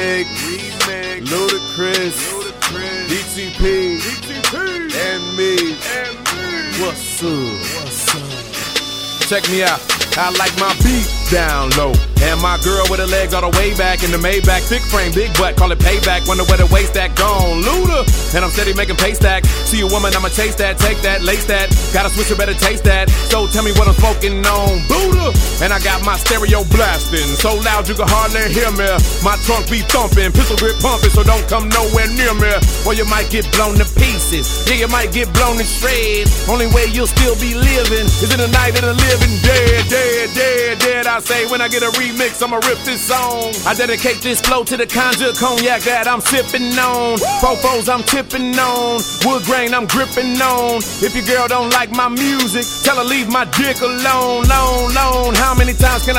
remix, Ludacris, DTP, and me. What's up? Check me out. I like my beat down low, and my girl with her legs all the way back in the Maybach, thick frame, big butt, call it payback. Wonder where the waist that gone, Luda. And I'm steady making pay stack. See a woman, I'ma chase that, take that, lace that. Gotta switch, you better taste that. So tell me what I'm smoking on, Buddha. And I got my stereo blasting so loud you can hardly hear me. My trunk be thumping, pistol grip pumping, so don't come nowhere near me, or you might get blown to pieces. Yeah, you might get blown to shreds. Only way you'll still be living is in the night of the living dead, dead. I say when I get a remix, I'ma rip this song. I dedicate this flow to the conjure cognac that I'm sipping on. Fofos I'm tipping on. Wood grain I'm gripping on. If your girl don't like my music, tell her leave my dick alone, How many times can I